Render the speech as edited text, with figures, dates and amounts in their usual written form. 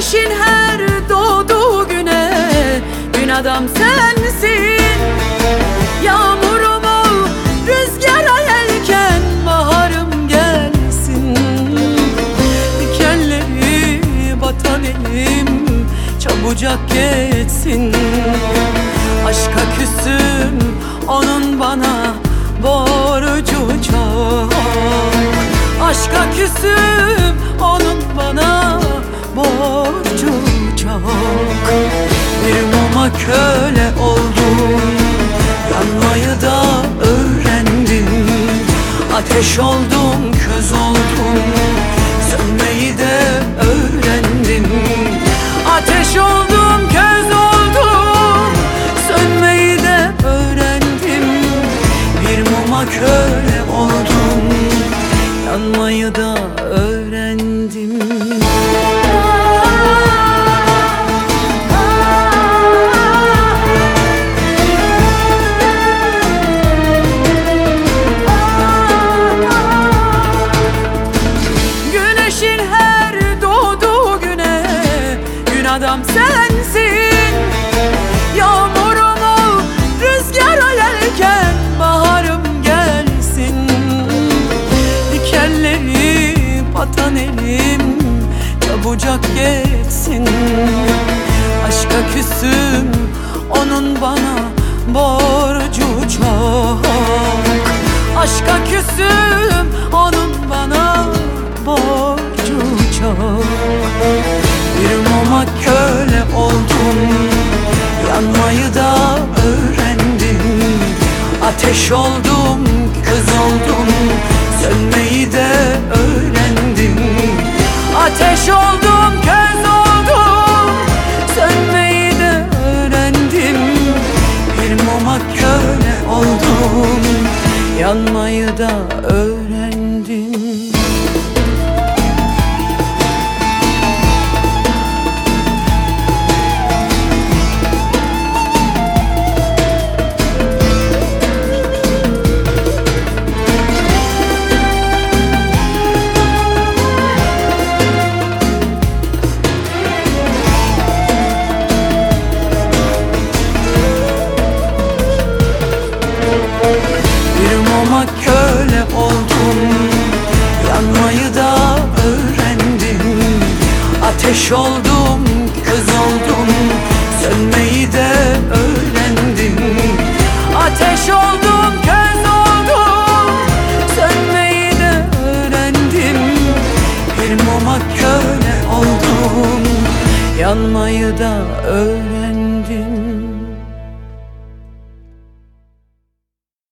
Güneşin her doğduğu güne gün adam sensin. Yağmurum ol, rüzgara yelken, baharım gelsin. Dikenleri batan elim çabucak geçsin. Aşka küsüm, onun bana borcu çok. Aşka küsüm, onun bana borcu çok. Bir muma köle oldum, yanmayı da öğrendim. Ateş oldum, köz oldum, sönmeyi de öğrendim. Ateş oldum, köz oldum, sönmeyi de öğrendim. Bir muma köle oldum, yanmayı da öğrendim. Güneşin her doğduğu güne gün adam sensin. Yağmurum ol, rüzgara yelken, baharım gelsin. Dikenleri batan elim çabucak geçsin. Aşka küsüm, onun bana borcu çok. Aşka küsüm, onun bana borcu çok. Bir muma köle oldum, yanmayı da öğrendim. Ateş oldum, köz oldum, sönmeyi de öğrendim. Ateş oldum, köz oldum, sönmeyi de öğrendim. Bir muma köle oldum, yanmayı da öğrendim. Köle oldum, yanmayı da öğrendim. Ateş oldum, köz oldum, sönmeyi de öğrendim. Ateş oldum, köz oldum, sönmeyi de öğrendim. Bir muma köle oldum, yanmayı da öğrendim.